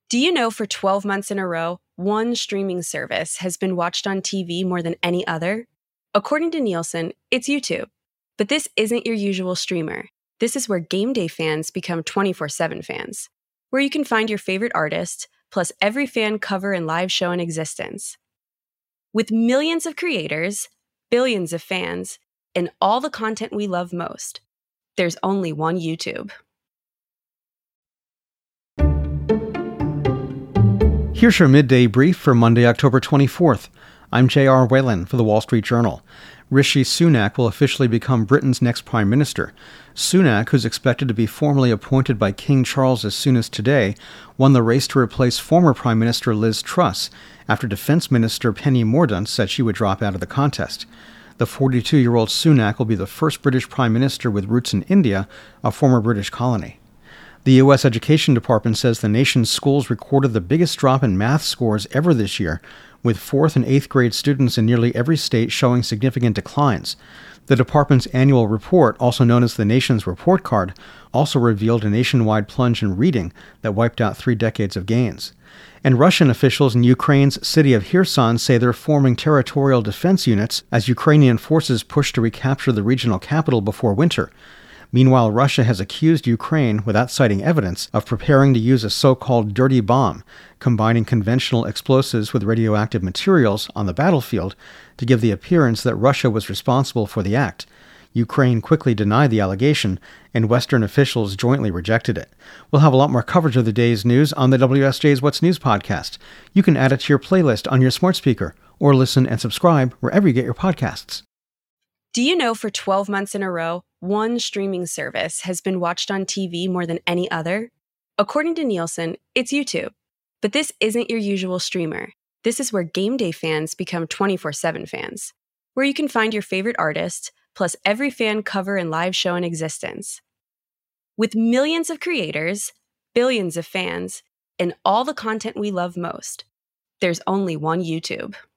Do you know for 12 months in a row, one streaming service has been watched on TV more than any other? According to Nielsen, it's YouTube. But this isn't your usual streamer. This is where game day fans become 24/7 fans, where you can find your favorite artist, plus every fan cover and live show in existence. With millions of creators, billions of fans, and all the content we love most, there's only one YouTube. Here's your midday brief for Monday, October 24th. I'm J.R. Whalen for The Wall Street Journal. Rishi Sunak will officially become Britain's next Prime Minister. Sunak, who's expected to be formally appointed by King Charles as soon as today, won the race to replace former Prime Minister Liz Truss after Defense Minister Penny Mordaunt said she would drop out of the contest. The 42-year-old Sunak will be the first British Prime Minister with roots in India, a former British colony. The U.S. Education Department says the nation's schools recorded the biggest drop in math scores ever this year, with 4th and 8th grade students in nearly every state showing significant declines. The department's annual report, also known as the nation's report card, also revealed a nationwide plunge in reading that wiped out 3 decades of gains. And Russian officials in Ukraine's city of Kherson say they're forming territorial defense units as Ukrainian forces push to recapture the regional capital before winter. Meanwhile, Russia has accused Ukraine, without citing evidence, of preparing to use a so-called dirty bomb, combining conventional explosives with radioactive materials on the battlefield to give the appearance that Russia was responsible for the act. Ukraine quickly denied the allegation, and Western officials jointly rejected it. We'll have a lot more coverage of the day's news on the WSJ's What's News podcast. You can add it to your playlist on your smart speaker, or listen and subscribe wherever you get your podcasts. Do you know for 12 months in a row, one streaming service has been watched on TV more than any other? According to Nielsen, it's YouTube. But this isn't your usual streamer. This is where game day fans become 24/7 fans, where you can find your favorite artist, plus every fan cover and live show in existence. With millions of creators, billions of fans, and all the content we love most, there's only one YouTube.